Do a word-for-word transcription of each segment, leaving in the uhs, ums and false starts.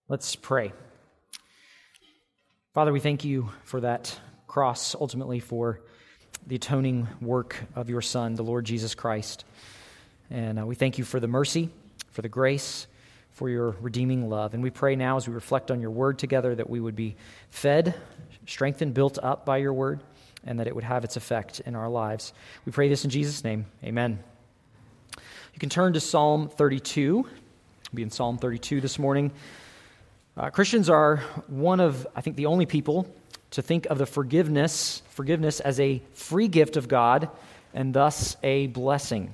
Let's pray. Father, we thank you for that cross, ultimately for the atoning work of your Son, the Lord Jesus Christ. And uh, we thank you for the mercy, for the grace, for your redeeming love. And we pray now as we reflect on your word together that we would be fed, strengthened, built up by your word, and that it would have its effect in our lives. We pray this in Jesus' name. Amen. You can turn to Psalm thirty-two. We'll be in Psalm thirty-two this morning. Uh, Christians are one of, I think, the only people to think of the forgiveness, forgiveness as a free gift of God and thus a blessing.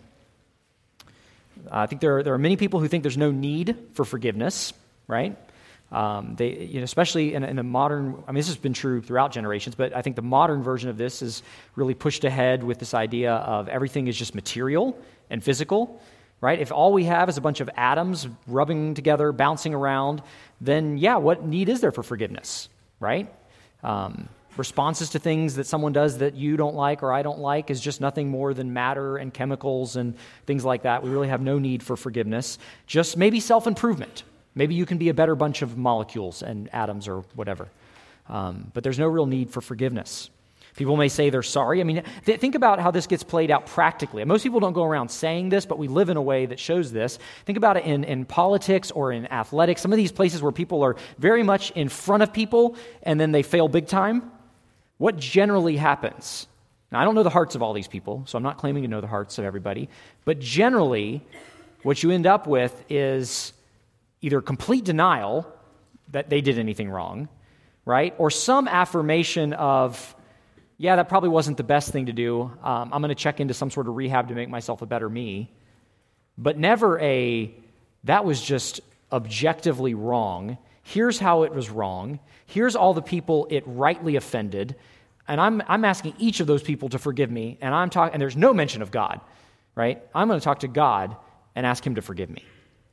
Uh, I think there are, there are many people who think there's no need for forgiveness, right? Um, they, you know, especially in, in the modern, I mean, this has been true throughout generations, but I think the modern version of this is really pushed ahead with this idea of everything is just material and physical, right? If all we have is a bunch of atoms rubbing together, bouncing around, then yeah, what need is there for forgiveness, right? Um, responses to things that someone does that you don't like or I don't like is just nothing more than matter and chemicals and things like that. We really have no need for forgiveness. Just maybe self-improvement. Maybe you can be a better bunch of molecules and atoms or whatever. Um, but there's no real need for forgiveness. People may say they're sorry. I mean, th- think about how this gets played out practically. Most people don't go around saying this, but we live in a way that shows this. Think about it in, in politics or in athletics. Some of these places where people are very much in front of people and then they fail big time. What generally happens? Now, I don't know the hearts of all these people, so I'm not claiming to know the hearts of everybody. But generally, what you end up with is either complete denial that they did anything wrong, right? Or some affirmation of, yeah, that probably wasn't the best thing to do. Um, I'm going to check into some sort of rehab to make myself a better me. But never a, that was just objectively wrong. Here's how it was wrong. Here's all the people it rightly offended. And I'm I'm asking each of those people to forgive me. And I'm talking, and there's no mention of God, right? I'm going to talk to God and ask him to forgive me.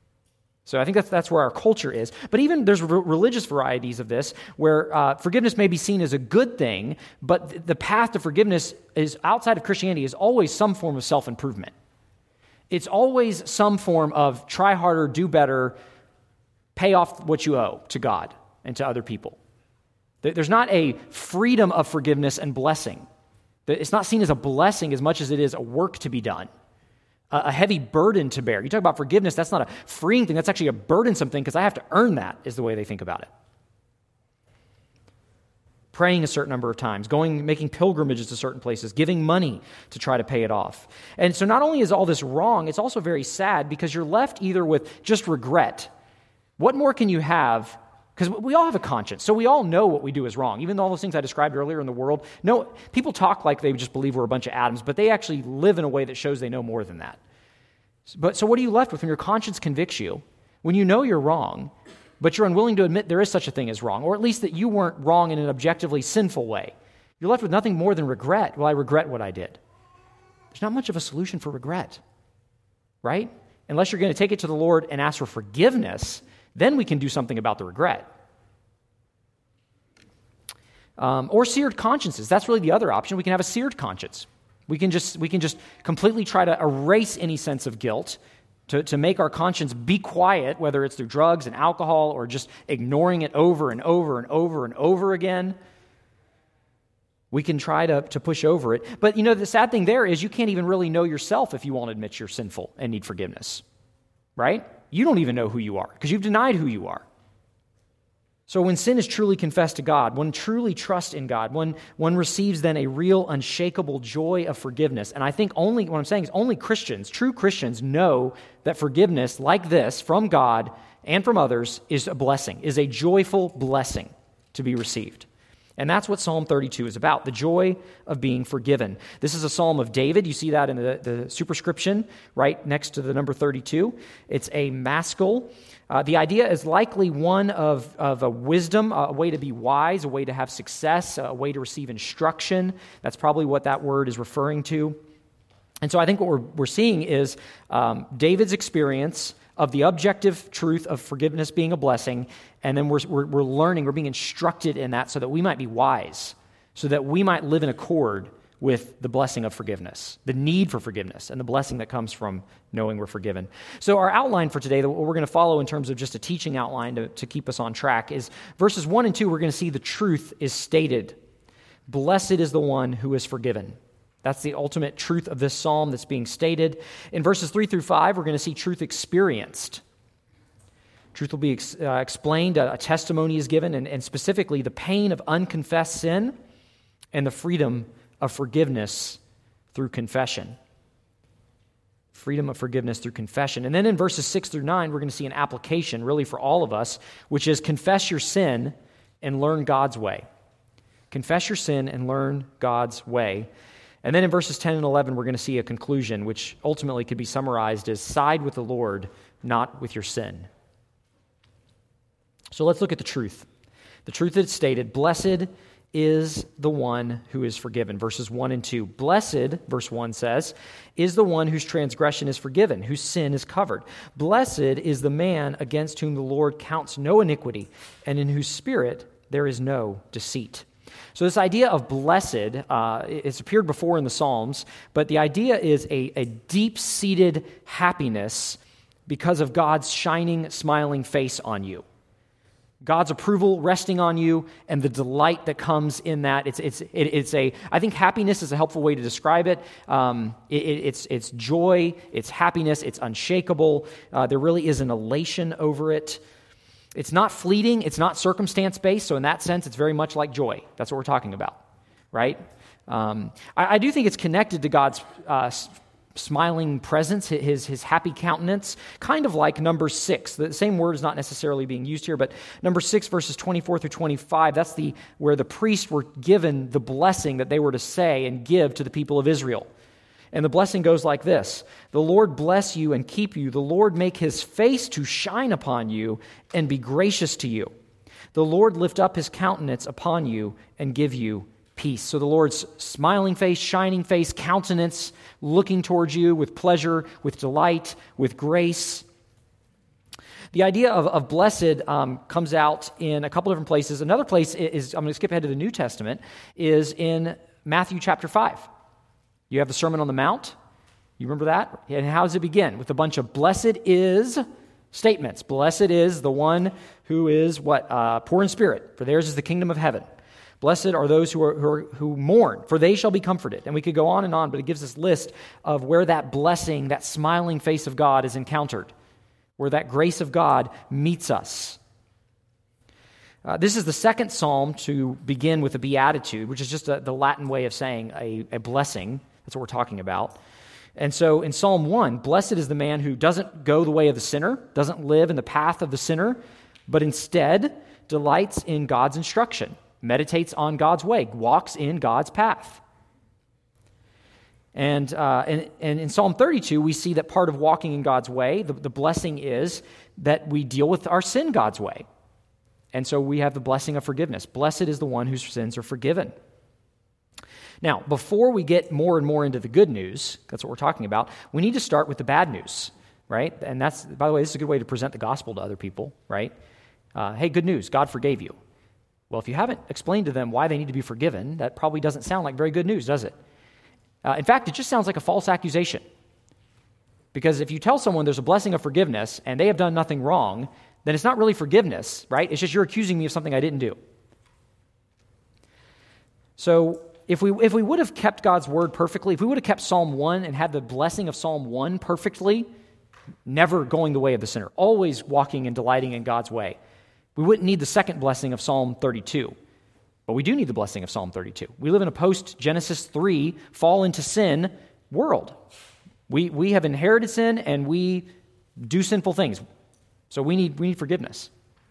So I think that's that's where our culture is. But even there's re- religious varieties of this where uh, forgiveness may be seen as a good thing, but th- the path to forgiveness is outside of Christianity is always some form of self-improvement. It's always some form of try harder, do better, pay off what you owe to God and to other people. There's not a freedom of forgiveness and blessing. It's not seen as a blessing as much as it is a work to be done. A heavy burden to bear. You talk about forgiveness, that's not a freeing thing, that's actually a burdensome thing because I have to earn that, is the way they think about it. Praying a certain number of times, going, making pilgrimages to certain places, giving money to try to pay it off. And so not only is all this wrong, it's also very sad because you're left either with just regret. What more can you have? Because we all have a conscience, so we all know what we do is wrong. Even though all those things I described earlier in the world, no, people talk like they just believe we're a bunch of atoms, but they actually live in a way that shows they know more than that. But so what are you left with when your conscience convicts you? When you know you're wrong, but you're unwilling to admit there is such a thing as wrong, or at least that you weren't wrong in an objectively sinful way. You're left with nothing more than regret. Well, I regret what I did. There's not much of a solution for regret, right? Unless you're going to take it to the Lord and ask for forgiveness, then we can do something about the regret. Um, or seared consciences. That's really the other option. We can have a seared conscience. We can just we can just completely try to erase any sense of guilt, to, to make our conscience be quiet, whether it's through drugs and alcohol or just ignoring it over and over and over and over again. We can try to, to push over it. But you know, the sad thing there is you can't even really know yourself if you won't admit you're sinful and need forgiveness. Right? You don't even know who you are because you've denied who you are. So when sin is truly confessed to God, one truly trusts in God, one, one receives then a real unshakable joy of forgiveness. And I think only, what I'm saying is only Christians, true Christians, know that forgiveness like this from God and from others is a blessing, is a joyful blessing to be received. And that's what Psalm thirty-two is about, the joy of being forgiven. This is a psalm of David. You see that in the, the superscription right next to the number thirty-two. It's a maskil. Uh, the idea is likely one of, of a wisdom, a way to be wise, a way to have success, a way to receive instruction. That's probably what that word is referring to. And so I think what we're, we're seeing is um, David's experience of the objective truth of forgiveness being a blessing, and then we're, we're, we're learning, we're being instructed in that so that we might be wise, so that we might live in accord with the blessing of forgiveness, the need for forgiveness, and the blessing that comes from knowing we're forgiven. So our outline for today, what we're going to follow in terms of just a teaching outline to, to keep us on track, is verses one and two, we're going to see the truth is stated. Blessed is the one who is forgiven. That's the ultimate truth of this psalm that's being stated. In verses three through five, we're going to see truth experienced. Truth will be ex- uh, explained, a, a testimony is given, and, and specifically the pain of unconfessed sin and the freedom of forgiveness through confession. Freedom of forgiveness through confession. And then in verses six through nine, we're going to see an application really for all of us, which is confess your sin and learn God's way. Confess your sin and learn God's way. And then in verses ten and eleven, we're going to see a conclusion, which ultimately could be summarized as side with the Lord, not with your sin. So let's look at the truth. The truth that's stated, blessed is the one who is forgiven. Verses one and two. Blessed, verse one says, is the one whose transgression is forgiven, whose sin is covered. Blessed is the man against whom the Lord counts no iniquity, and in whose spirit there is no deceit. So this idea of blessed, uh, it's appeared before in the Psalms, but the idea is a, a deep-seated happiness because of God's shining, smiling face on you. God's approval resting on you and the delight that comes in that. It's it's it, it's a. I think happiness is a helpful way to describe it. Um, it it's it's joy, it's happiness, it's unshakable. Uh, there really is an elation over it. It's not fleeting, it's not circumstance-based, so in that sense, it's very much like joy. That's what we're talking about, right? Um, I, I do think it's connected to God's uh, s- smiling presence, his, his happy countenance, kind of like number six. The same word is not necessarily being used here, but number six, verses twenty-four through twenty-five, that's the where the priests were given the blessing that they were to say and give to the people of Israel. And the blessing goes like this: the Lord bless you and keep you. The Lord make his face to shine upon you and be gracious to you. The Lord lift up his countenance upon you and give you peace. So the Lord's smiling face, shining face, countenance, looking towards you with pleasure, with delight, with grace. The idea of, of blessed um, comes out in a couple different places. Another place is, I'm going to skip ahead to the New Testament, is in Matthew chapter five. You have the Sermon on the Mount. You remember that? And how does it begin? With a bunch of blessed is statements. Blessed is the one who is what? Uh, poor in spirit, for theirs is the kingdom of heaven. Blessed are those who are, who are who mourn, for they shall be comforted. And we could go on and on, but it gives this list of where that blessing, that smiling face of God is encountered, where that grace of God meets us. Uh, this is the second psalm to begin with a beatitude, which is just a, the Latin way of saying a, a blessing. That's what we're talking about. And so in Psalm one, blessed is the man who doesn't go the way of the sinner, doesn't live in the path of the sinner, but instead delights in God's instruction, meditates on God's way, walks in God's path. And, uh, and, and in Psalm thirty-two, we see that part of walking in God's way, the, the blessing is that we deal with our sin God's way. And so we have the blessing of forgiveness. Blessed is the one whose sins are forgiven. Now, before we get more and more into the good news, that's what we're talking about, we need to start with the bad news, right? And that's, by the way, this is a good way to present the gospel to other people, right? Uh, hey, good news, God forgave you. Well, if you haven't explained to them why they need to be forgiven, that probably doesn't sound like very good news, does it? Uh, in fact, it just sounds like a false accusation. Because if you tell someone there's a blessing of forgiveness and they have done nothing wrong, then it's not really forgiveness, right? It's just you're accusing me of something I didn't do. So if we if we would have kept God's word perfectly, if we would have kept Psalm one and had the blessing of Psalm one perfectly, never going the way of the sinner, always walking and delighting in God's way, we wouldn't need the second blessing of Psalm thirty-two. But we do need the blessing of Psalm thirty-two. We live in a post-Genesis three, fall into sin world. We we have inherited sin and we do sinful things. So we need we need forgiveness.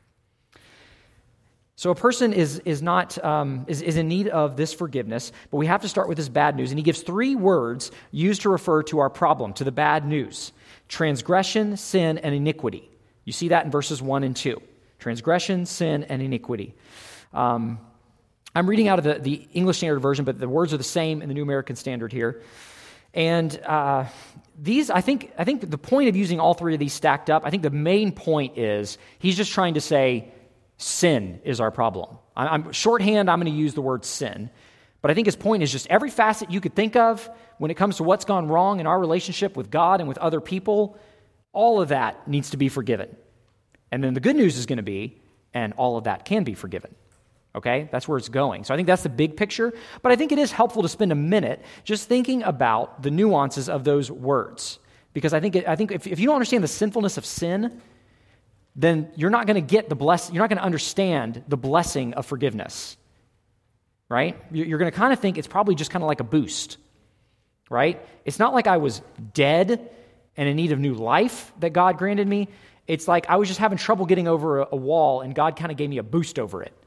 So a person is is not um, is, is in need of this forgiveness, but we have to start with this bad news. And he gives three words used to refer to our problem, to the bad news: transgression, sin, and iniquity. You see that in verses one and two. Transgression, sin, and iniquity. Um, I'm reading out of the, the English Standard Version, but the words are the same in the New American Standard here. And uh, these, I think, I think the point of using all three of these stacked up, I think the main point is he's just trying to say sin is our problem. I'm shorthand, I'm going to use the word sin. But I think his point is just every facet you could think of when it comes to what's gone wrong in our relationship with God and with other people, all of that needs to be forgiven. And then the good news is going to be, and all of that can be forgiven. Okay? That's where it's going. So I think that's the big picture. But I think it is helpful to spend a minute just thinking about the nuances of those words. Because I think it, I think if, if you don't understand the sinfulness of sin, then you're not going to get the bless. You're not going to understand the blessing of forgiveness. Right? You're going to kind of think it's probably just kind of like a boost, right? It's not like I was dead and in need of new life that God granted me. It's like I was just having trouble getting over a, a wall and God kind of gave me a boost over it.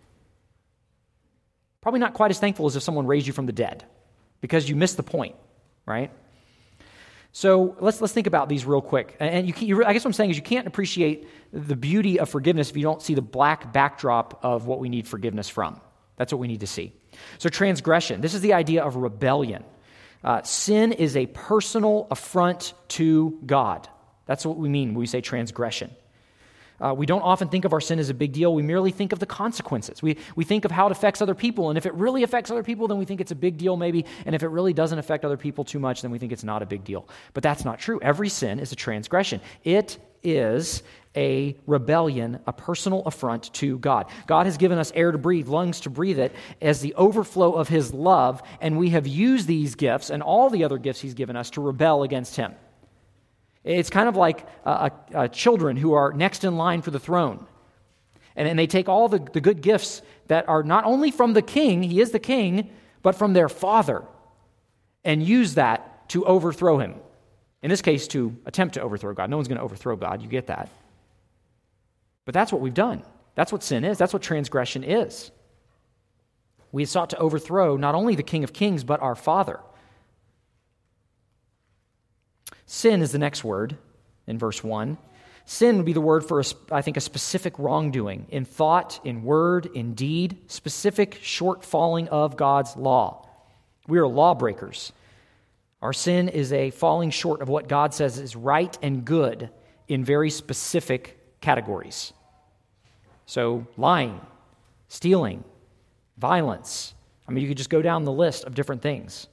Probably not quite as thankful as if someone raised you from the dead because you missed the point, right? So let's let's think about these real quick. And you, can, you I guess what I'm saying is you can't appreciate the beauty of forgiveness if you don't see the black backdrop of what we need forgiveness from. That's what we need to see. So transgression, this is the idea of rebellion. Uh, sin is a personal affront to God. That's what we mean when we say transgression. Uh, we don't often think of our sin as a big deal. We merely think of the consequences. We we think of how it affects other people. And if it really affects other people, then we think it's a big deal maybe. And if it really doesn't affect other people too much, then we think it's not a big deal. But that's not true. Every sin is a transgression. It is a rebellion, a personal affront to God. God has given us air to breathe, lungs to breathe it, as the overflow of his love, and we have used these gifts and all the other gifts he's given us to rebel against him. It's kind of like uh, uh, children who are next in line for the throne. And, and they take all the, the good gifts that are not only from the king, he is the king, but from their father, and use that to overthrow him. In this case, to attempt to overthrow God. No one's going to overthrow God, you get that. But that's what we've done. That's what sin is. That's what transgression is. We have sought to overthrow not only the King of Kings, but our Father. Sin is the next word in verse one. Sin would be the word for, a, I think, a specific wrongdoing in thought, in word, in deed, specific shortfalling of God's law. We are lawbreakers. Our sin is a falling short of what God says is right and good in very specific categories. So lying, stealing, violence. I mean, you could just go down the list of different things.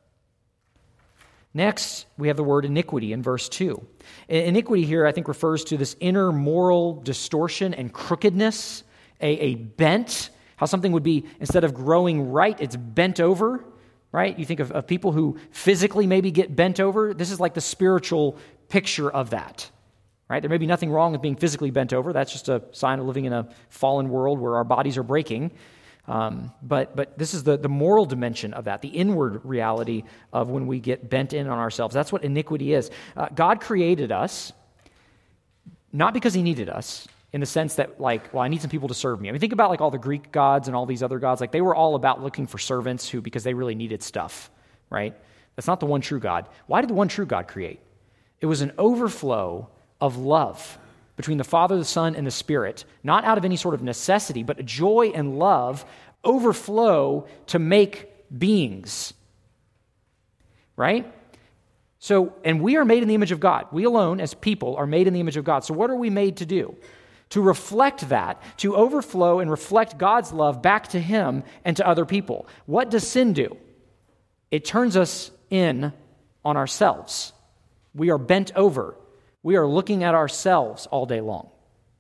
Next, we have the word iniquity in verse two. Iniquity here, I think, refers to this inner moral distortion and crookedness, a, a bent, how something would be, instead of growing right, it's bent over, right? You think of, of people who physically maybe get bent over. This is like the spiritual picture of that, right? There may be nothing wrong with being physically bent over. That's just a sign of living in a fallen world where our bodies are breaking. Um, but but this is the, the moral dimension of that, the inward reality of when we get bent in on ourselves. That's what iniquity is. Uh, God created us not because he needed us, in the sense that, like, well, I need some people to serve me. I mean, think about like all the Greek gods and all these other gods. Like, they were all about looking for servants who, because they really needed stuff, right? That's not the one true God. Why did the one true God create? It was an overflow of love between the Father, the Son, and the Spirit, not out of any sort of necessity, but joy and love overflow to make beings, right? So, and we are made in the image of God. We alone, as people, are made in the image of God. So what are we made to do? To reflect that, to overflow and reflect God's love back to him and to other people. What does sin do? It turns us in on ourselves. We are bent over. We are looking at ourselves all day long.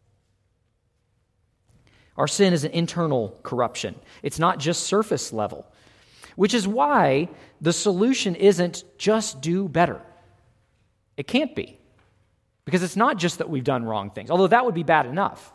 Our sin is an internal corruption. It's not just surface level, which is why the solution isn't just do better. It can't be. Because it's not just that we've done wrong things, although that would be bad enough.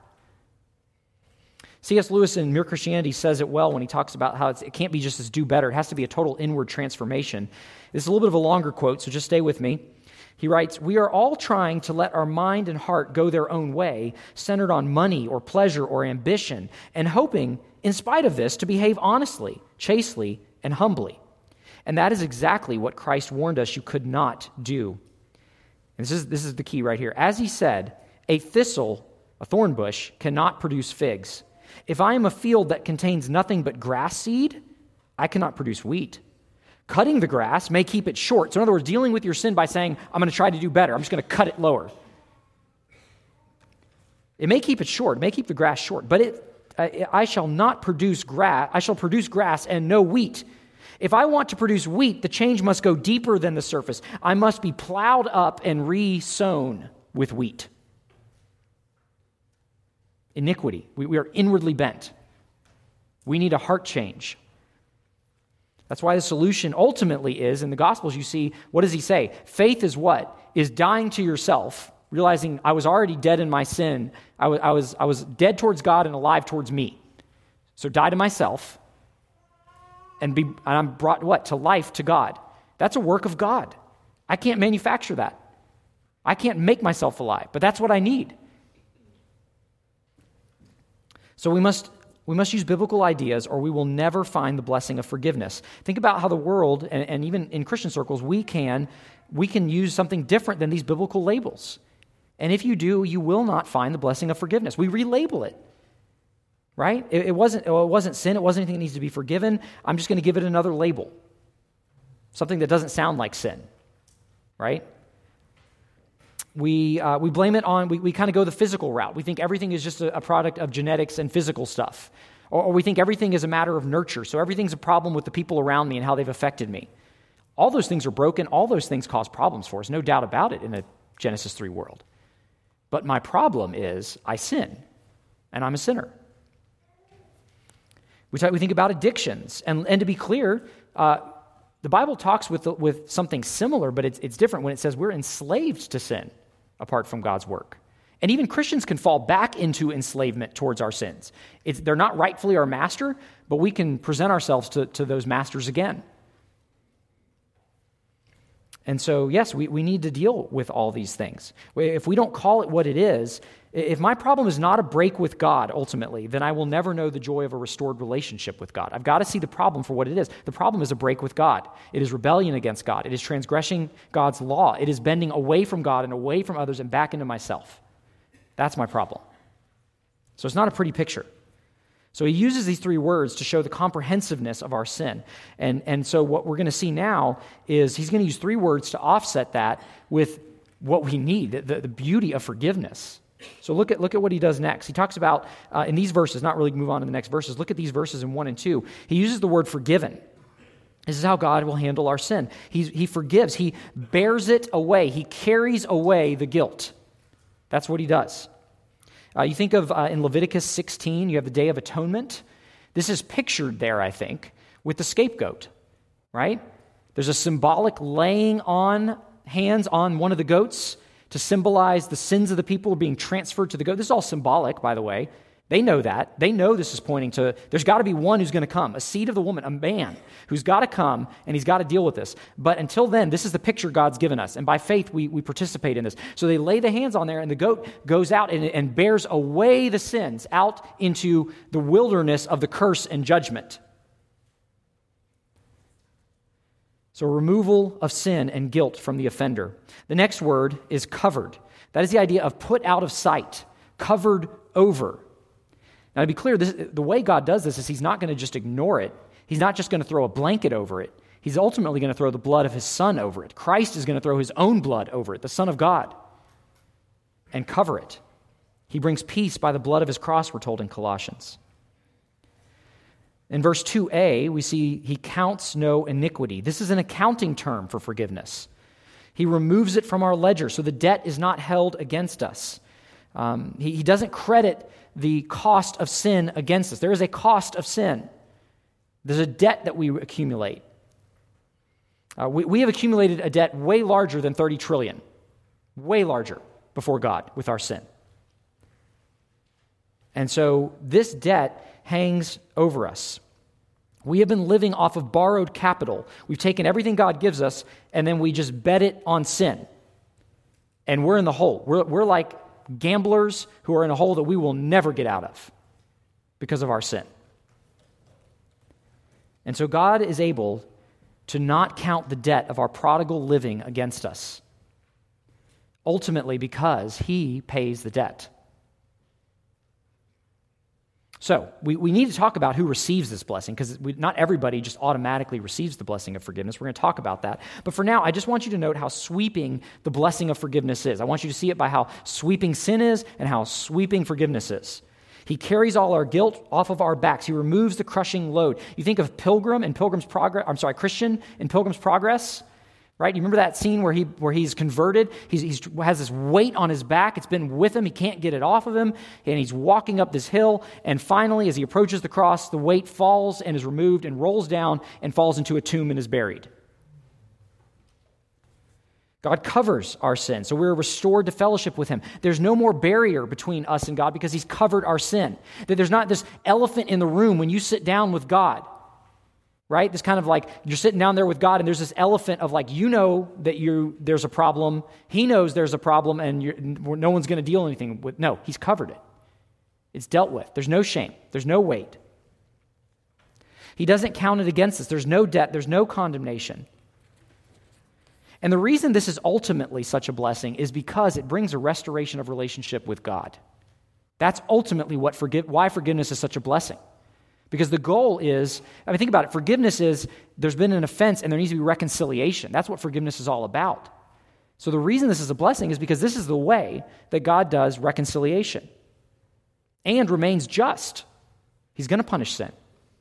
C S Lewis in Mere Christianity says it well when he talks about how it's, it can't be just as do better. It has to be a total inward transformation. This is a little bit of a longer quote, so just stay with me. He writes, "We are all trying to let our mind and heart go their own way, centered on money or pleasure or ambition, and hoping, in spite of this, to behave honestly, chastely, and humbly. And that is exactly what Christ warned us you could not do. And this is, this is the key right here. As he said, a thistle, a thorn bush, cannot produce figs. If I am a field that contains nothing but grass seed, I cannot produce wheat. Cutting the grass may keep it short." So in other words, dealing with your sin by saying, I'm going to try to do better. I'm just going to cut it lower. It may keep it short. It may keep the grass short. But it, uh, I shall not produce grass. I shall produce grass and no wheat. If I want to produce wheat, the change must go deeper than the surface. I must be plowed up and re-sown with wheat. Iniquity. We, we are inwardly bent. We need a heart change. That's why the solution ultimately is, in the Gospels you see, what does he say? Faith is what? Is dying to yourself, realizing I was already dead in my sin. I was, I was, I was dead towards God and alive towards me. So die to myself and be, and I'm brought what? To life, to God. That's a work of God. I can't manufacture that. I can't make myself alive, but that's what I need. So we must we must use biblical ideas or we will never find the blessing of forgiveness. Think about how the world, and, and even in Christian circles, we can, we can use something different than these biblical labels. And if you do, you will not find the blessing of forgiveness. We relabel it, right? It, it wasn't, it wasn't sin. It wasn't anything that needs to be forgiven. I'm just going to give it another label, something that doesn't sound like sin, right? We uh, we blame it on, we, we kind of go the physical route. We think everything is just a, a product of genetics and physical stuff. Or, or we think everything is a matter of nurture. So everything's a problem with the people around me and how they've affected me. All those things are broken. All those things cause problems for us. No doubt about it in a Genesis three world. But my problem is I sin, and I'm a sinner. We, talk, we think about addictions. And, and to be clear, uh, the Bible talks with, the, with something similar, but it's, it's different when it says we're enslaved to sin apart from God's work. And even Christians can fall back into enslavement towards our sins. It's, they're not rightfully our master, but we can present ourselves to, to those masters again. And so, yes, we, we need to deal with all these things. If we don't call it what it is, if my problem is not a break with God, ultimately, then I will never know the joy of a restored relationship with God. I've got to see the problem for what it is. The problem is a break with God. It is rebellion against God. It is transgressing God's law. It is bending away from God and away from others and back into myself. That's my problem. So it's not a pretty picture. So he uses these three words to show the comprehensiveness of our sin. And, and so what we're going to see now is he's going to use three words to offset that with what we need, the, the beauty of forgiveness. So look at look at what he does next. He talks about, uh, in these verses, not really move on to the next verses, look at these verses in one and two. He uses the word forgiven. This is how God will handle our sin. He, he forgives. He bears it away. He carries away the guilt. That's what he does. Uh, you think of uh, in Leviticus sixteen, you have the Day of Atonement. This is pictured there, I think, with the scapegoat, right? There's a symbolic laying on hands on one of the goats to symbolize the sins of the people being transferred to the goat. This is all symbolic, by the way. They know that. They know this is pointing to, there's got to be one who's going to come, a seed of the woman, a man who's got to come, and he's got to deal with this. But until then, this is the picture God's given us, and by faith, we, we participate in this. So they lay the hands on there, and the goat goes out and, and bears away the sins out into the wilderness of the curse and judgment. So removal of sin and guilt from the offender. The next word is covered. That is the idea of put out of sight, covered over. Now, to be clear, this, the way God does this is he's not going to just ignore it. He's not just going to throw a blanket over it. He's ultimately going to throw the blood of his Son over it. Christ is going to throw his own blood over it, the Son of God, and cover it. He brings peace by the blood of his cross, we're told in Colossians. In verse two a, we see he counts no iniquity. This is an accounting term for forgiveness. He removes it from our ledger, so the debt is not held against us. Um, he, he doesn't credit the cost of sin against us. There is a cost of sin. There's a debt that we accumulate. Uh, we, we have accumulated a debt way larger than thirty trillion, way larger before God with our sin. And so this debt hangs over us. We have been living off of borrowed capital. We've taken everything God gives us, and then we just bet it on sin. And we're in the hole. We're, we're like gamblers who are in a hole that we will never get out of because of our sin. And so God is able to not count the debt of our prodigal living against us, ultimately because he pays the debt. So we, we need to talk about who receives this blessing, because not everybody just automatically receives the blessing of forgiveness. We're going to talk about that. But for now, I just want you to note how sweeping the blessing of forgiveness is. I want you to see it by how sweeping sin is and how sweeping forgiveness is. He carries all our guilt off of our backs. He removes the crushing load. You think of Pilgrim in Pilgrim's Progress, I'm sorry, Christian in Pilgrim's Progress, right? You remember that scene where he where he's converted? He's, he's has this weight on his back. It's been with him. He can't get it off of him. And he's walking up this hill. And finally, as he approaches the cross, the weight falls and is removed and rolls down and falls into a tomb and is buried. God covers our sin, so we're restored to fellowship with him. There's no more barrier between us and God because he's covered our sin. That there's not this elephant in the room when you sit down with God, right? This kind of like you're sitting down there with God and there's this elephant of like, you know that you there's a problem, he knows there's a problem, and you're, no one's going to deal anything with. No, he's covered it. It's dealt with. There's no shame. There's no weight. He doesn't count it against us. There's no debt. There's no condemnation. And the reason this is ultimately such a blessing is because it brings a restoration of relationship with God. That's ultimately what forgive, why forgiveness is such a blessing. Because the goal is, I mean, think about it, forgiveness is there's been an offense and there needs to be reconciliation. That's what forgiveness is all about. So the reason this is a blessing is because this is the way that God does reconciliation and remains just. He's going to punish sin.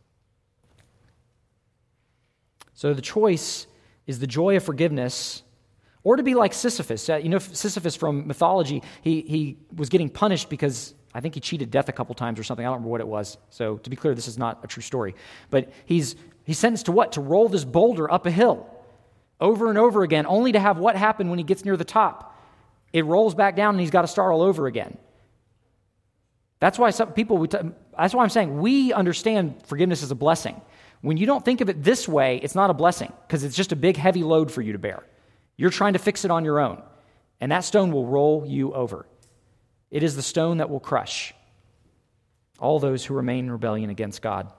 So the choice is the joy of forgiveness, or to be like Sisyphus. Uh, you know, Sisyphus from mythology, he he was getting punished because I think he cheated death a couple times or something. I don't remember what it was. So to be clear, this is not a true story. But he's he's sentenced to what? To roll this boulder up a hill over and over again, only to have what happen when he gets near the top? It rolls back down and he's got to start all over again. That's why some people, we t- that's why I'm saying we understand forgiveness as a blessing. When you don't think of it this way, it's not a blessing because it's just a big, heavy load for you to bear. You're trying to fix it on your own, and that stone will roll you over. It is the stone that will crush all those who remain in rebellion against God.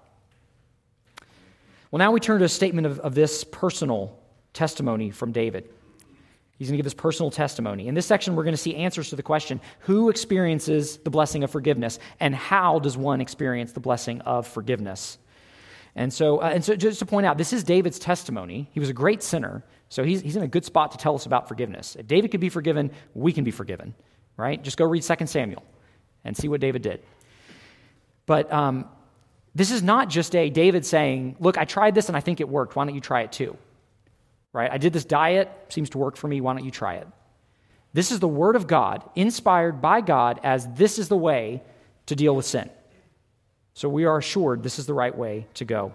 Well, now we turn to a statement of, of this personal testimony from David. He's going to give his personal testimony. In this section, we're going to see answers to the question, who experiences the blessing of forgiveness, and how does one experience the blessing of forgiveness? And so, uh, and so, just to point out, this is David's testimony. He was a great sinner, so he's he's in a good spot to tell us about forgiveness. If David could be forgiven, we can be forgiven, right? Just go read Second Samuel and see what David did. But um, this is not just a David saying, "Look, I tried this and I think it worked. Why don't you try it too?" Right? I did this diet, seems to work for me. Why don't you try it? This is the Word of God, inspired by God, as this is the way to deal with sin. So we are assured this is the right way to go.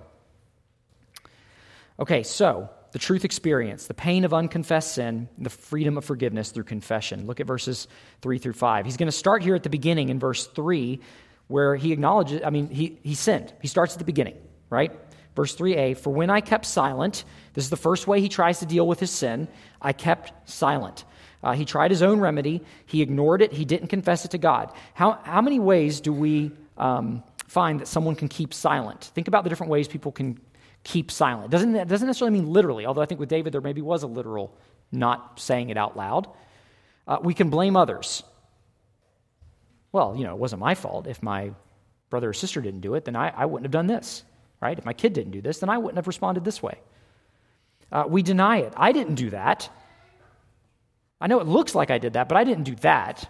Okay, so the truth experience, the pain of unconfessed sin, the freedom of forgiveness through confession. Look at verses three through five. He's going to start here at the beginning in verse three, where he acknowledges, I mean, he, he sinned. He starts at the beginning, right? Verse three a, for when I kept silent, this is the first way he tries to deal with his sin, I kept silent. Uh, he tried his own remedy. He ignored it. He didn't confess it to God. How, how many ways do we um, find that someone can keep silent? Think about the different ways people can keep silent. Doesn't that doesn't necessarily mean literally, although I think with David there maybe was a literal not saying it out loud. Uh, we can blame others. Well, you know, it wasn't my fault. If my brother or sister didn't do it, then I, I wouldn't have done this, right? If my kid didn't do this, then I wouldn't have responded this way. Uh, we deny it. I didn't do that. I know it looks like I did that, but I didn't do that.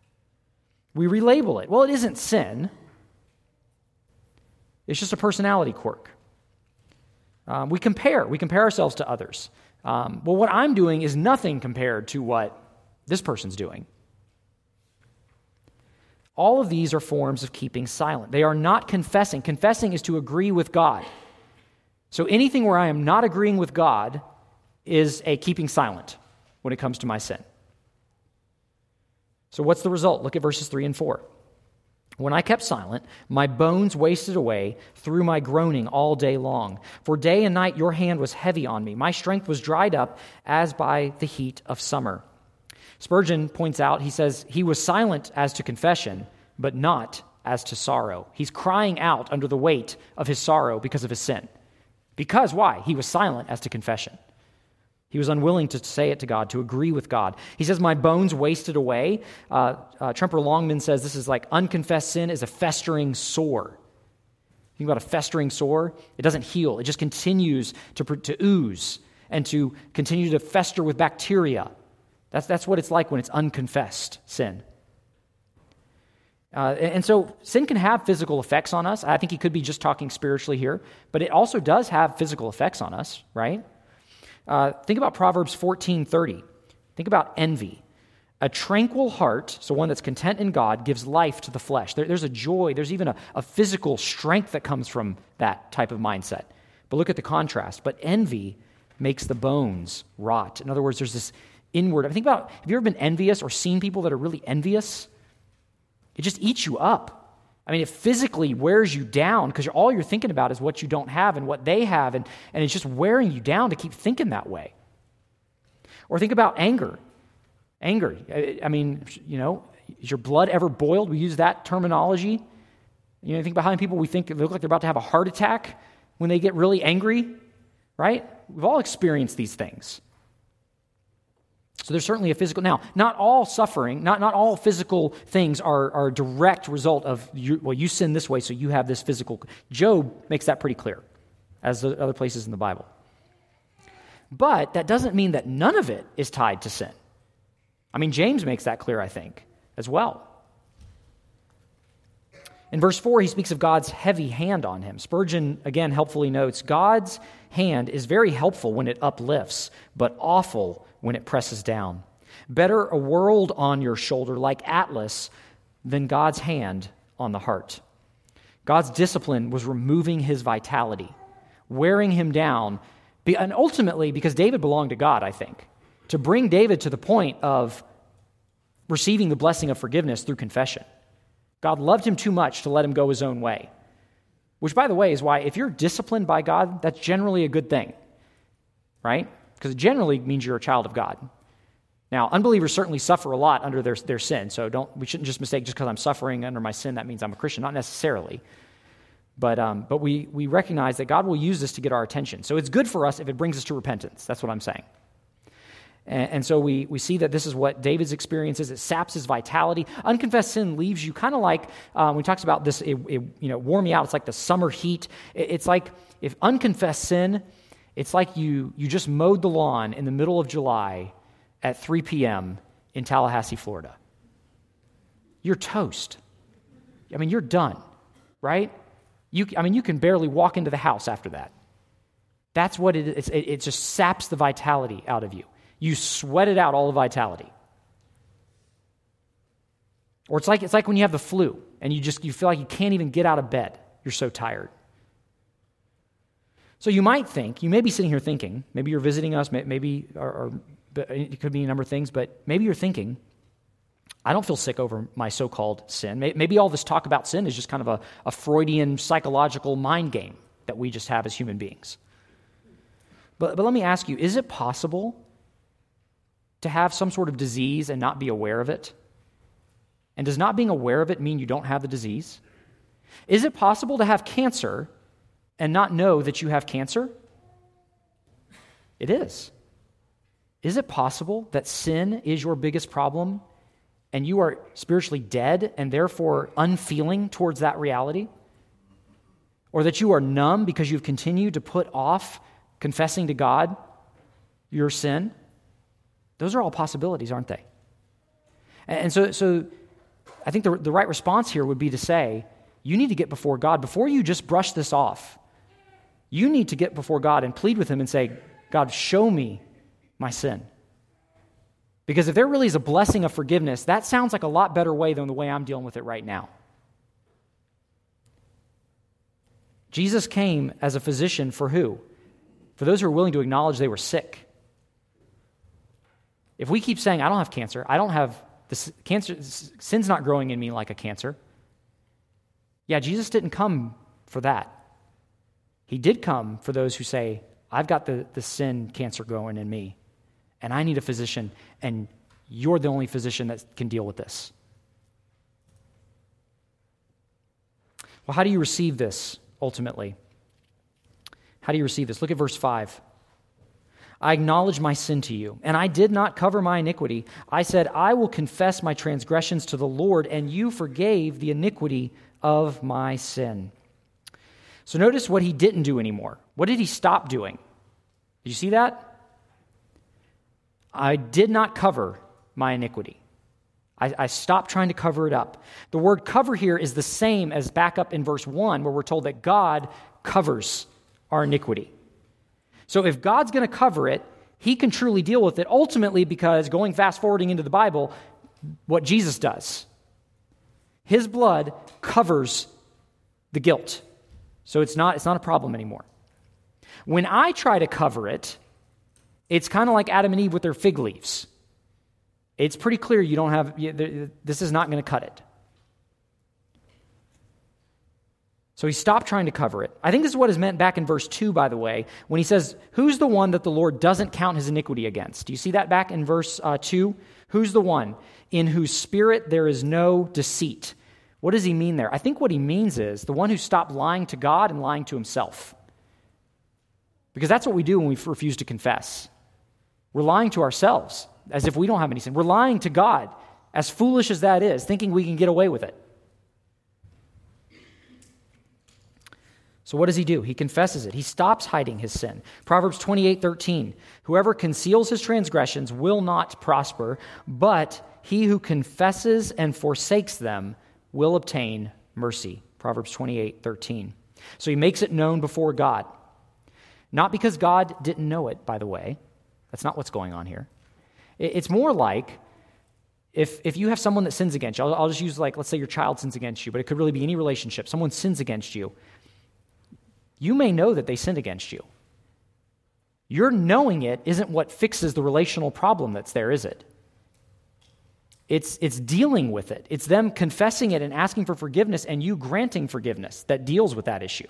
We relabel it. Well, it isn't sin. It's just a personality quirk. Um, we compare. We compare ourselves to others. Um, well, what I'm doing is nothing compared to what this person's doing. All of these are forms of keeping silent. They are not confessing. Confessing is to agree with God. So anything where I am not agreeing with God is a keeping silent when it comes to my sin. So what's the result? Look at verses three and four. When I kept silent, my bones wasted away through my groaning all day long. For day and night your hand was heavy on me. My strength was dried up as by the heat of summer. Spurgeon points out, he says, he was silent as to confession, but not as to sorrow. He's crying out under the weight of his sorrow because of his sin. Because why? He was silent as to confession. He was unwilling to say it to God, to agree with God. He says, my bones wasted away. Uh, uh, Tremper Longman says this is like unconfessed sin is a festering sore. Think about a festering sore. It doesn't heal. It just continues to, to ooze and to continue to fester with bacteria. That's, that's what it's like when it's unconfessed sin. Uh, and, and so sin can have physical effects on us. I think he could be just talking spiritually here, but it also does have physical effects on us, right? Uh, think about Proverbs fourteen thirty. Think about envy. A tranquil heart, so one that's content in God, gives life to the flesh. There, there's a joy, there's even a, a physical strength that comes from that type of mindset. But look at the contrast. But envy makes the bones rot. In other words, there's this inward. I think about, have you ever been envious or seen people that are really envious? It just eats you up. I mean, it physically wears you down because all you're thinking about is what you don't have and what they have, and, and it's just wearing you down to keep thinking that way. Or think about anger. Anger. I mean, you know, is your blood ever boiled? We use that terminology. You know, think about how many people we think look like they're about to have a heart attack when they get really angry, right? We've all experienced these things. So there's certainly a physical. Now, not all suffering, not, not all physical things are, are a direct result of, you, well, you sin this way, so you have this physical. Job makes that pretty clear, as the other places in the Bible. But that doesn't mean that none of it is tied to sin. I mean, James makes that clear, I think, as well. In verse four, he speaks of God's heavy hand on him. Spurgeon, again, helpfully notes, God's hand is very helpful when it uplifts, but awful when it presses down. Better a world on your shoulder like Atlas than God's hand on the heart. God's discipline was removing his vitality, wearing him down, and ultimately, because David belonged to God, I think, to bring David to the point of receiving the blessing of forgiveness through confession. God loved him too much to let him go his own way. Which, by the way, is why if you're disciplined by God, that's generally a good thing, right? Because it generally means you're a child of God. Now, unbelievers certainly suffer a lot under their, their sin, so don't we shouldn't just mistake just because I'm suffering under my sin, that means I'm a Christian. Not necessarily. But um, but we we recognize that God will use this to get our attention. So it's good for us if it brings us to repentance. That's what I'm saying. And, and so we we see that this is what David's experience is. It saps his vitality. Unconfessed sin leaves you kind of like, um, when he talks about this, it, it you know, wore me out. It's like the summer heat. It, it's like if unconfessed sin, it's like you you just mowed the lawn in the middle of July at three p.m. in Tallahassee, Florida. You're toast. I mean, you're done, right? You, I mean, you can barely walk into the house after that. That's what it is. It, it just saps the vitality out of you. You sweated out all the vitality. Or it's like it's like when you have the flu and you just you feel like you can't even get out of bed. You're so tired. So you might think, you may be sitting here thinking, maybe you're visiting us, maybe, or, or it could be a number of things, but maybe you're thinking, I don't feel sick over my so-called sin. Maybe all this talk about sin is just kind of a, a Freudian psychological mind game that we just have as human beings. But, but let me ask you, is it possible to have some sort of disease and not be aware of it? And does not being aware of it mean you don't have the disease? Is it possible to have cancer and not know that you have cancer? It is. Is it possible that sin is your biggest problem and you are spiritually dead and therefore unfeeling towards that reality? Or that you are numb because you've continued to put off confessing to God your sin? Those are all possibilities, aren't they? And so, so I think the, the right response here would be to say, you need to get before God. Before you just brush this off, you need to get before God and plead with him and say, God, show me my sin. Because if there really is a blessing of forgiveness, that sounds like a lot better way than the way I'm dealing with it right now. Jesus came as a physician for who? For those who are willing to acknowledge they were sick. If we keep saying, I don't have cancer, I don't have this cancer, sin's not growing in me like a cancer. Yeah, Jesus didn't come for that. He did come for those who say, I've got the, the sin cancer growing in me, and I need a physician, and you're the only physician that can deal with this. Well, how do you receive this ultimately? How do you receive this? Look at verse five. I acknowledge my sin to you, and I did not cover my iniquity. I said, I will confess my transgressions to the Lord, and you forgave the iniquity of my sin. So notice what he didn't do anymore. What did he stop doing? Did you see that? I did not cover my iniquity. I, I stopped trying to cover it up. The word cover here is the same as back up in verse one, where we're told that God covers our iniquity. So if God's going to cover it, he can truly deal with it, ultimately because, going fast forwarding into the Bible, what Jesus does. His blood covers the guilt. So it's not, it's not a problem anymore. When I try to cover it, it's kind of like Adam and Eve with their fig leaves. It's pretty clear you don't have, this is not going to cut it. So he stopped trying to cover it. I think this is what is meant back in verse two, by the way, when he says, who's the one that the Lord doesn't count his iniquity against? Do you see that back in verse uh, two? Who's the one in whose spirit there is no deceit? What does he mean there? I think what he means is the one who stopped lying to God and lying to himself. Because that's what we do when we refuse to confess. We're lying to ourselves as if we don't have any sin. We're lying to God, as foolish as that is, thinking we can get away with it. So what does he do? He confesses it. He stops hiding his sin. Proverbs twenty-eight thirteen, whoever conceals his transgressions will not prosper, but he who confesses and forsakes them will obtain mercy. Proverbs twenty-eight thirteen. So he makes it known before God. Not because God didn't know it, by the way. That's not what's going on here. It's more like if, if you have someone that sins against you, I'll, I'll just use like, let's say your child sins against you, but it could really be any relationship. Someone sins against you. You may know that they sinned against you. Your knowing it isn't what fixes the relational problem that's there, is it? It's, it's dealing with it. It's them confessing it and asking for forgiveness and you granting forgiveness that deals with that issue.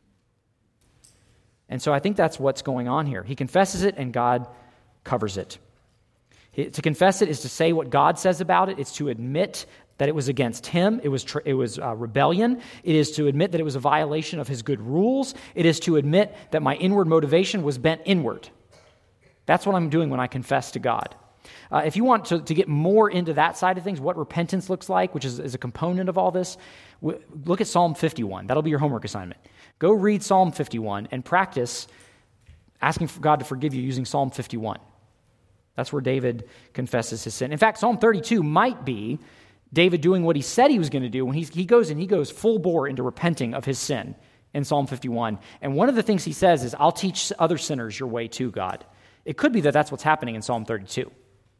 And so I think that's what's going on here. He confesses it and God covers it. To confess it is to say what God says about it. It's to admit that it was against him. It was tr- it was uh, rebellion. It is to admit that it was a violation of his good rules. It is to admit that my inward motivation was bent inward. That's what I'm doing when I confess to God. Uh, if you want to, to get more into that side of things, what repentance looks like, which is, is a component of all this, w- look at Psalm fifty-one. That'll be your homework assignment. Go read Psalm fifty-one and practice asking for God to forgive you using Psalm fifty-one. That's where David confesses his sin. In fact, Psalm thirty-two might be David doing what he said he was going to do when he's, he goes and he goes full bore into repenting of his sin in Psalm fifty-one. And one of the things he says is, I'll teach other sinners your way too, God. It could be that that's what's happening in Psalm thirty-two.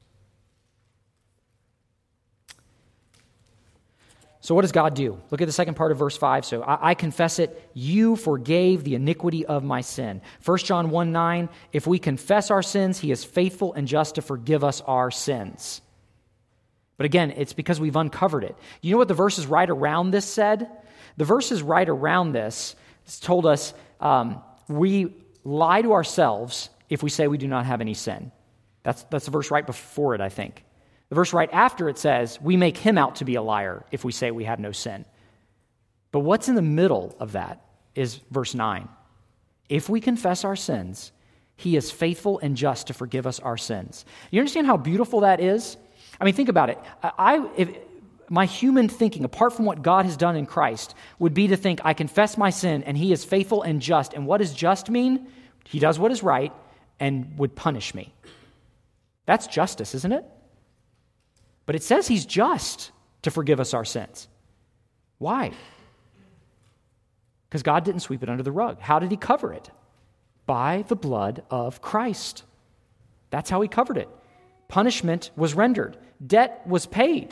So what does God do? Look at the second part of verse five. So I, I confess it, you forgave the iniquity of my sin. First John one nine, if we confess our sins, he is faithful and just to forgive us our sins. But again, it's because we've uncovered it. You know what the verses right around this said? The verses right around this told us um, we lie to ourselves if we say we do not have any sin. That's, that's the verse right before it, I think. The verse right after it says, we make him out to be a liar if we say we have no sin. But what's in the middle of that is verse nine. If we confess our sins, he is faithful and just to forgive us our sins. You understand how beautiful that is? I mean, think about it. I, if, my human thinking, apart from what God has done in Christ, would be to think, I confess my sin and he is faithful and just. And what does just mean? He does what is right and would punish me. That's justice, isn't it? But it says he's just to forgive us our sins. Why? Because God didn't sweep it under the rug. How did he cover it? By the blood of Christ. That's how he covered it. Punishment was rendered. Debt was paid.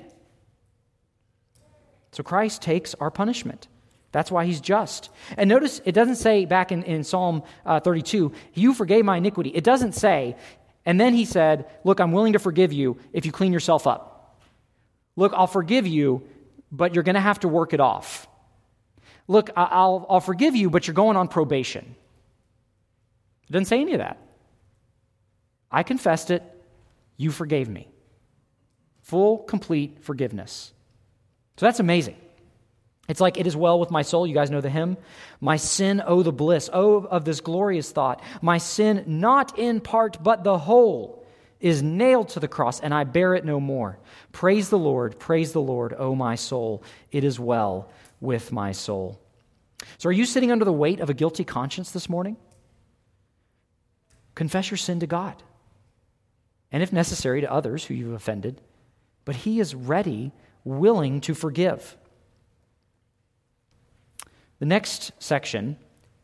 So Christ takes our punishment. That's why he's just. And notice it doesn't say back in, in Psalm uh, thirty-two, you forgave my iniquity. It doesn't say, and then he said, look, I'm willing to forgive you if you clean yourself up. Look, I'll forgive you, but you're going to have to work it off. Look, I'll, I'll forgive you, but you're going on probation. It doesn't say any of that. I confessed it. You forgave me. Full, complete forgiveness. So that's amazing. It's like, it is well with my soul. You guys know the hymn. My sin, oh, the bliss. Oh, of this glorious thought. My sin, not in part, but the whole, is nailed to the cross, and I bear it no more. Praise the Lord, praise the Lord, O my soul. It is well with my soul. So are you sitting under the weight of a guilty conscience this morning? Confess your sin to God. And if necessary, to others who you've offended. but he is ready, willing to forgive. The next section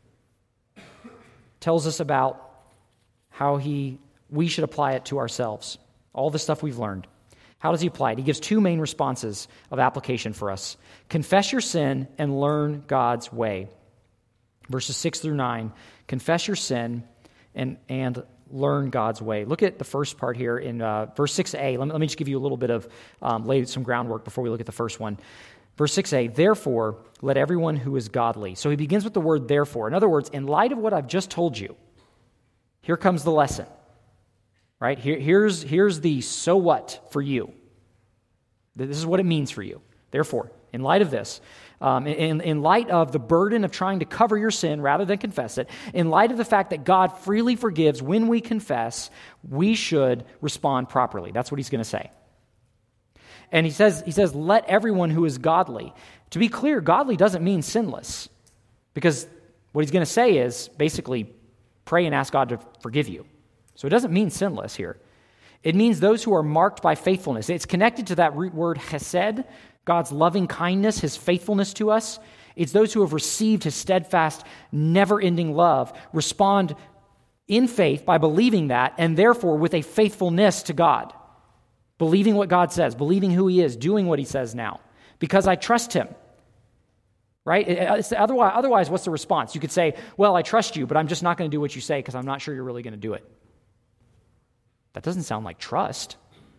tells us about how he we should apply it to ourselves. All the stuff we've learned. How does he apply it? He gives two main responses of application for us. Confess your sin and learn God's way. Verses six through nine. Confess your sin and, and learn God's way. Look at the first part here in uh, verse six a. Let me, let me just give you a little bit of, um, lay some groundwork before we look at the first one. Verse six a, therefore, let everyone who is godly. So he begins with the word therefore. In other words, in light of what I've just told you, here comes the lesson. Right? Here, here's, here's the so what for you. This is what it means for you. Therefore, in light of this, um, in, in light of the burden of trying to cover your sin rather than confess it, in light of the fact that God freely forgives when we confess, we should respond properly. That's what he's going to say. And he says, he says, let everyone who is godly. To be clear, godly doesn't mean sinless. Because what he's going to say is basically pray and ask God to forgive you. So it doesn't mean sinless here. It means those who are marked by faithfulness. It's connected to that root word chesed, God's loving kindness, his faithfulness to us. It's those who have received his steadfast, never-ending love, respond in faith by believing that, and therefore with a faithfulness to God. Believing what God says, believing who he is, doing what he says now. Because I trust him. Right? It's, otherwise, otherwise, what's the response? You could say, well, I trust you, but I'm just not going to do what you say because I'm not sure you're really going to do it. That doesn't sound like trust.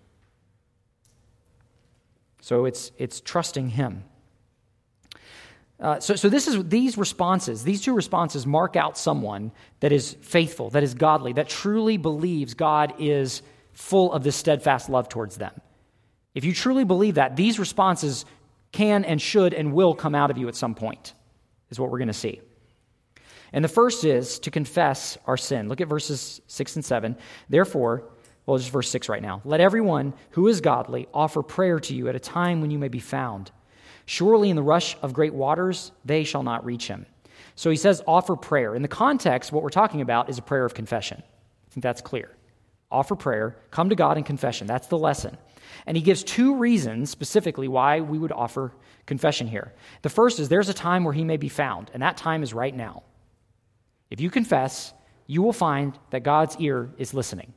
So it's it's trusting him. Uh, so so this is these responses, these two responses mark out someone that is faithful, that is godly, that truly believes God is full of this steadfast love towards them. If you truly believe that, these responses can and should and will come out of you at some point, is what we're going to see. And the first is to confess our sin. Look at verses six and seven. Therefore, well, just verse six right now. Let everyone who is godly offer prayer to you at a time when you may be found. Surely in the rush of great waters, they shall not reach him. So he says offer prayer. In the context, what we're talking about is a prayer of confession. I think that's clear. Offer prayer, come to God in confession. That's the lesson. And he gives two reasons specifically why we would offer confession here. The first is there's a time where he may be found, and that time is right now. If you confess, you will find that God's ear is listening.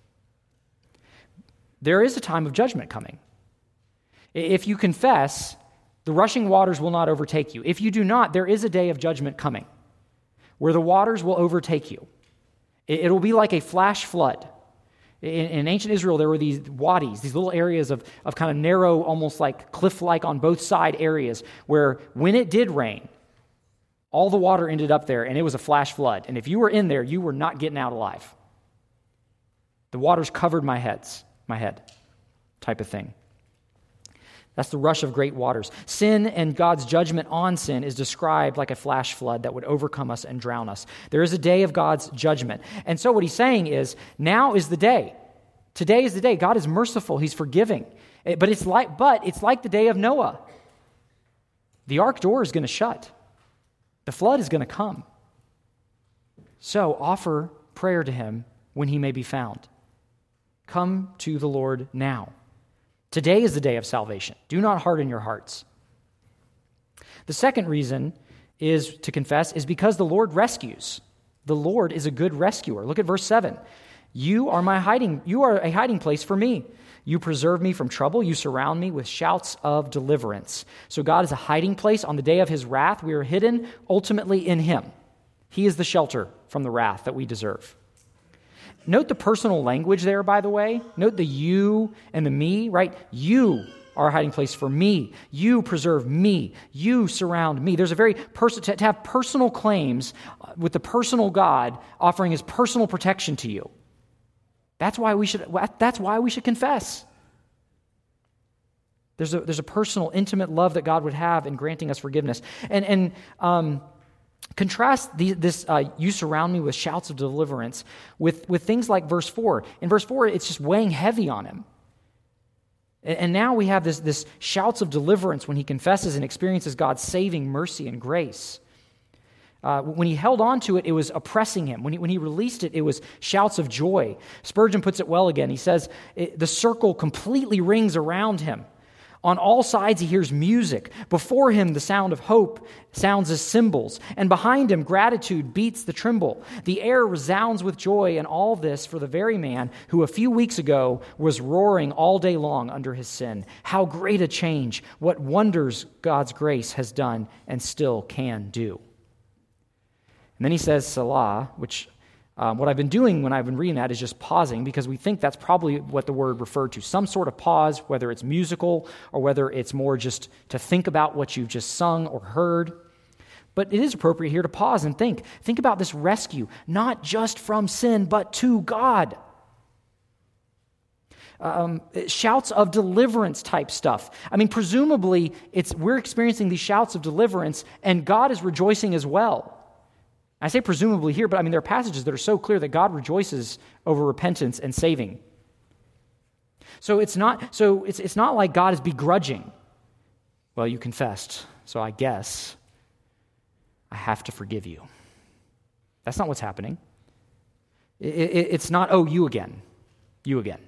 There is a time of judgment coming. If you confess, the rushing waters will not overtake you. If you do not, there is a day of judgment coming where the waters will overtake you. It will be like a flash flood. In, in ancient Israel, there were these wadis, these little areas of, of kind of narrow, almost like cliff-like on both side areas where when it did rain, all the water ended up there and it was a flash flood. And if you were in there, you were not getting out alive. The waters covered my heads. my head type of thing. That's the rush of great waters. Sin and God's judgment on sin is described like a flash flood that would overcome us and drown us. There is a day of God's judgment. And so what he's saying is, now is the day. Today is the day. God is merciful. He's forgiving. But it's like, but it's like the day of Noah. The ark door is going to shut. The flood is going to come. So offer prayer to him when he may be found. Come to the Lord now. Today is the day of salvation. Do not harden your hearts. The second reason is to confess is because the Lord rescues. The Lord is a good rescuer. Look at verse seven. You are my hiding, you are a hiding place for me. You preserve me from trouble. You surround me with shouts of deliverance. So God is a hiding place. On the day of his wrath, we are hidden ultimately in him. He is the shelter from the wrath that we deserve. Note the personal language there, by the way. Note the you and the me, right? You are a hiding place for me. You preserve me. You surround me. There's a very person to, to have personal claims with the personal God offering his personal protection to you. That's why we should. That's why we should confess. There's a there's a personal, intimate love that God would have in granting us forgiveness. And and um. Contrast the, this, uh, you surround me with shouts of deliverance with, with things like verse four. In verse four, it's just weighing heavy on him. And, and now we have this, this shouts of deliverance when he confesses and experiences God's saving mercy and grace. Uh, when he held on to it, it was oppressing him. When he, when he released it, it was shouts of joy. Spurgeon puts it well again. He says, it, the circle completely rings around him. On all sides, he hears music. Before him, the sound of hope sounds as cymbals. And behind him, gratitude beats the timbrel. The air resounds with joy, and all this for the very man who a few weeks ago was roaring all day long under his sin. How great a change, what wonders God's grace has done and still can do. And then he says, Selah, which um, what I've been doing when I've been reading that is just pausing, because we think that's probably what the word referred to. Some sort of pause, whether it's musical or whether it's more just to think about what you've just sung or heard. But it is appropriate here to pause and think. Think about this rescue, not just from sin, but to God. Um, shouts of deliverance type stuff. I mean, presumably, it's we're experiencing these shouts of deliverance, and God is rejoicing as well. I say presumably here, but I mean, there are passages that are so clear that God rejoices over repentance and saving. So it's not, so it's, it's not like God is begrudging. Well, you confessed, so I guess I have to forgive you. That's not what's happening. It, it, it's not, oh, you again, you again.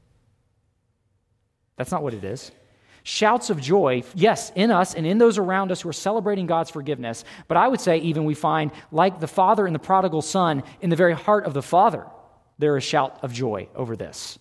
That's not what it is. Shouts of joy, yes, in us and in those around us who are celebrating God's forgiveness. But I would say even we find, like the father and the prodigal son, in the very heart of the Father, there is a shout of joy over this.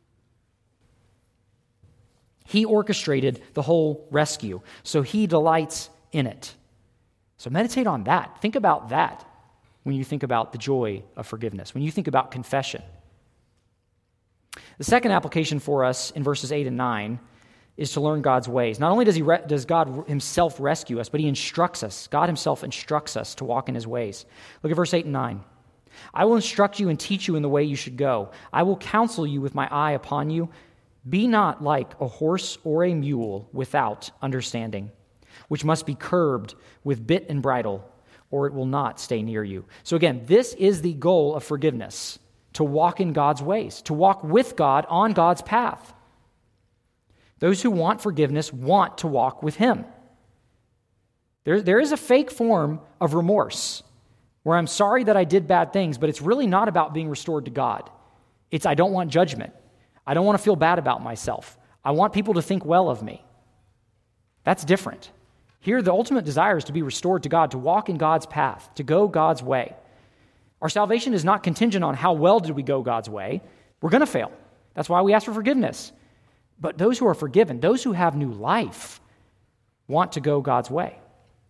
He orchestrated the whole rescue, so he delights in it. So meditate on that. Think about that when you think about the joy of forgiveness, when you think about confession. The second application for us in verses eight and nine is to learn God's ways. Not only does he re- does God himself rescue us, but he instructs us. God himself instructs us to walk in his ways. Look at verse eight and nine. I will instruct you and teach you in the way you should go. I will counsel you with my eye upon you. Be not like a horse or a mule without understanding, which must be curbed with bit and bridle, or it will not stay near you. So again, this is the goal of forgiveness, to walk in God's ways, to walk with God on God's path. Those who want forgiveness want to walk with him. There, there is a fake form of remorse where I'm sorry that I did bad things, but it's really not about being restored to God. It's I don't want judgment. I don't want to feel bad about myself. I want people to think well of me. That's different. Here, the ultimate desire is to be restored to God, to walk in God's path, to go God's way. Our salvation is not contingent on how well did we go God's way. We're going to fail. That's why we ask for forgiveness. But those who are forgiven, those who have new life, want to go God's way.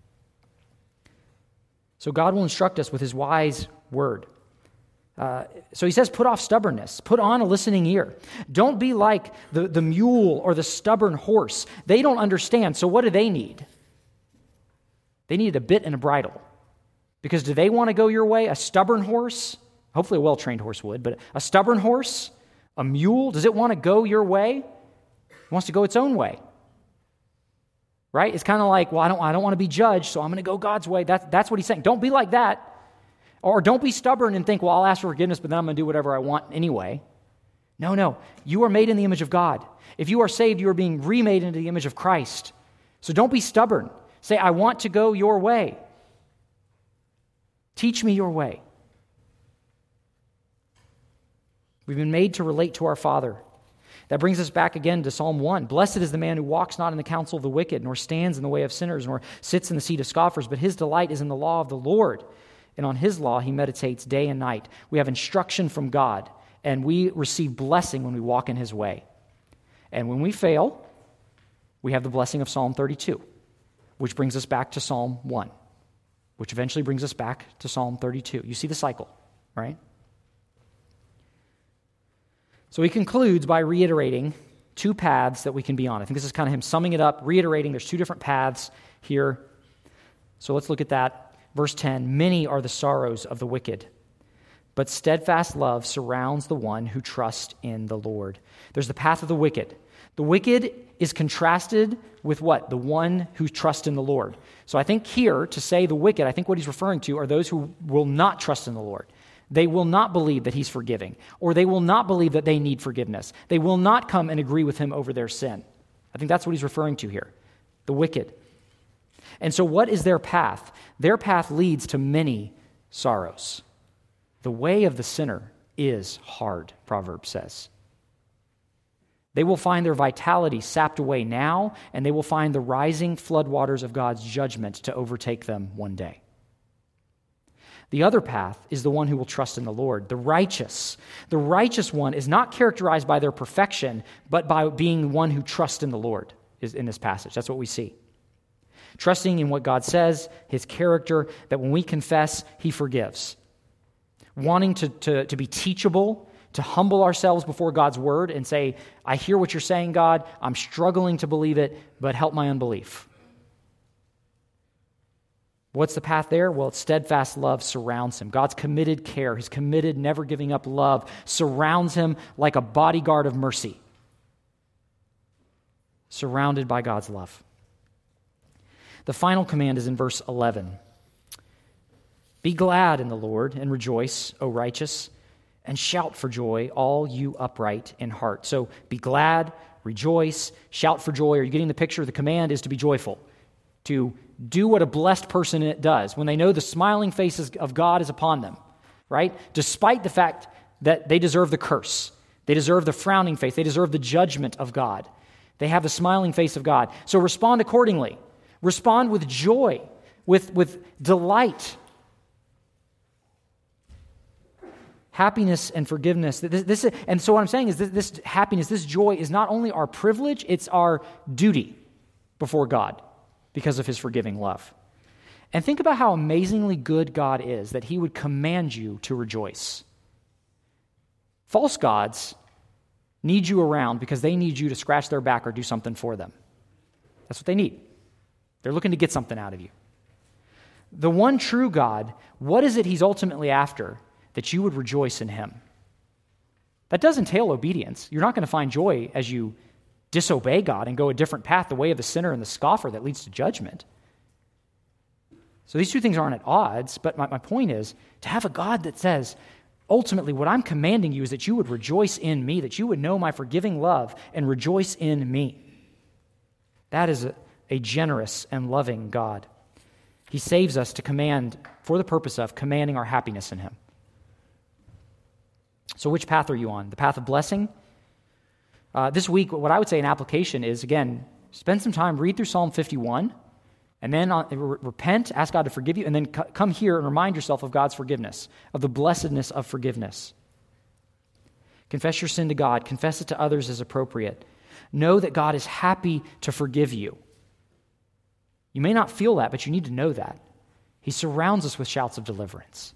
So God will instruct us with his wise word. Uh, so he says, put off stubbornness, put on a listening ear. Don't be like the, the mule or the stubborn horse. They don't understand, so what do they need? They need a bit and a bridle. Because do they want to go your way? A stubborn horse? Hopefully a well-trained horse would, but a stubborn horse? A mule? Does it want to go your way? It wants to go its own way. Right? It's kind of like, well, I don't, I don't want to be judged, so I'm going to go God's way. That, that's what he's saying. Don't be like that. Or don't be stubborn and think, well, I'll ask for forgiveness, but then I'm going to do whatever I want anyway. No, no. You are made in the image of God. If you are saved, you are being remade into the image of Christ. So don't be stubborn. Say, I want to go your way. Teach me your way. We've been made to relate to our Father. That brings us back again to Psalm one. Blessed is the man who walks not in the counsel of the wicked, nor stands in the way of sinners, nor sits in the seat of scoffers, but his delight is in the law of the Lord, and on his law he meditates day and night. We have instruction from God, and we receive blessing when we walk in his way. And when we fail, we have the blessing of Psalm thirty-two, which brings us back to Psalm one, which eventually brings us back to Psalm thirty-two. You see the cycle, right? So he concludes by reiterating two paths that we can be on. I think this is kind of him summing it up, reiterating there's two different paths here. So let's look at that. Verse ten, many are the sorrows of the wicked, but steadfast love surrounds the one who trusts in the Lord. There's the path of the wicked. The wicked is contrasted with what? The one who trusts in the Lord. So I think here, to say the wicked, I think what he's referring to are those who will not trust in the Lord. They will not believe that he's forgiving, or they will not believe that they need forgiveness. They will not come and agree with him over their sin. I think that's what he's referring to here, the wicked. And so what is their path? Their path leads to many sorrows. The way of the sinner is hard, Proverbs says. They will find their vitality sapped away now, and they will find the rising floodwaters of God's judgment to overtake them one day. The other path is the one who will trust in the Lord, the righteous. The righteous one is not characterized by their perfection, but by being one who trusts in the Lord, is in this passage. That's what we see. Trusting in what God says, his character, that when we confess, he forgives. Wanting to, to, to be teachable, to humble ourselves before God's word and say, I hear what you're saying, God. I'm struggling to believe it, but help my unbelief. What's the path there? Well, it's steadfast love surrounds him. God's committed care, his committed, never giving up love surrounds him like a bodyguard of mercy. Surrounded by God's love. The final command is in verse eleven. Be glad in the Lord and rejoice, O righteous, and shout for joy, all you upright in heart. So be glad, rejoice, shout for joy. Are you getting the picture? The command is to be joyful, to do what a blessed person does when they know the smiling face of God is upon them, right? Despite the fact that they deserve the curse, they deserve the frowning face, they deserve the judgment of God. They have the smiling face of God. So respond accordingly. Respond with joy, with, with delight. Happiness and forgiveness. This, this, and so what I'm saying is this, this happiness, this joy is not only our privilege, it's our duty before God because of his forgiving love. And think about how amazingly good God is that he would command you to rejoice. False gods need you around because they need you to scratch their back or do something for them. That's what they need. They're looking to get something out of you. The one true God, what is it he's ultimately after? That you would rejoice in him. That does entail obedience. You're not going to find joy as you disobey God and go a different path, the way of the sinner and the scoffer that leads to judgment. So these two things aren't at odds, but my, my point is to have a God that says, ultimately what I'm commanding you is that you would rejoice in me, that you would know my forgiving love and rejoice in me. That is a, a generous and loving God. He saves us to command, for the purpose of commanding our happiness in him. So which path are you on? The path of blessing? Uh, this week, what I would say an application is, again, spend some time, read through Psalm fifty-one, and then uh, re- repent, ask God to forgive you, and then c- come here and remind yourself of God's forgiveness, of the blessedness of forgiveness. Confess your sin to God. Confess it to others as appropriate. Know that God is happy to forgive you. You may not feel that, but you need to know that. He surrounds us with shouts of deliverance.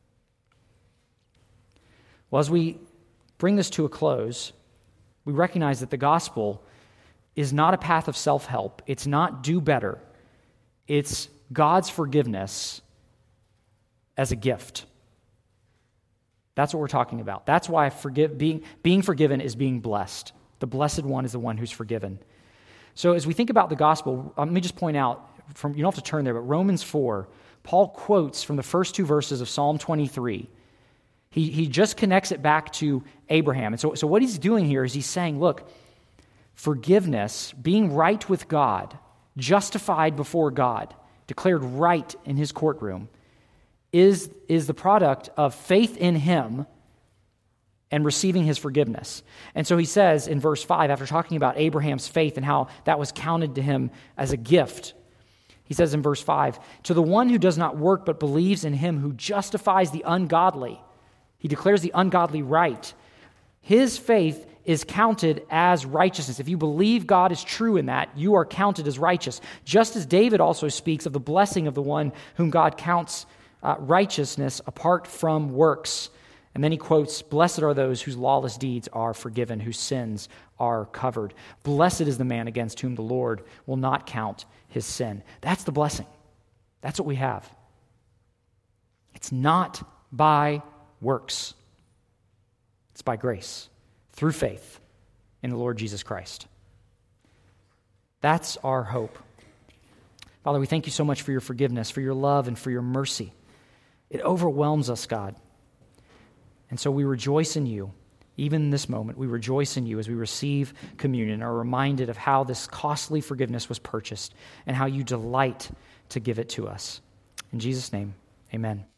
Well, as we bring this to a close, we recognize that the gospel is not a path of self-help. It's not do better. It's God's forgiveness as a gift. That's what we're talking about. That's why forgive, being, being forgiven is being blessed. The blessed one is the one who's forgiven. So as we think about the gospel, let me just point out, from you don't have to turn there, but Romans four, Paul quotes from the first two verses of Psalm twenty-three. He, he just connects it back to Abraham. And so, so what he's doing here is he's saying, look, forgiveness, being right with God, justified before God, declared right in his courtroom, is, is the product of faith in him and receiving his forgiveness. And so he says in verse five, after talking about Abraham's faith and how that was counted to him as a gift, he says in verse five, to the one who does not work but believes in him who justifies the ungodly, he declares the ungodly right. His faith is counted as righteousness. If you believe God is true in that, you are counted as righteous. Just as David also speaks of the blessing of the one whom God counts uh, righteousness apart from works. And then he quotes, blessed are those whose lawless deeds are forgiven, whose sins are covered. Blessed is the man against whom the Lord will not count his sin. That's the blessing. That's what we have. It's not by works. It's by grace, through faith in the Lord Jesus Christ. That's our hope. Father, we thank you so much for your forgiveness, for your love, and for your mercy. It overwhelms us, God. And so we rejoice in you. even in this moment, we rejoice in you as we receive communion and are reminded of how this costly forgiveness was purchased and how you delight to give it to us. In Jesus' name, amen.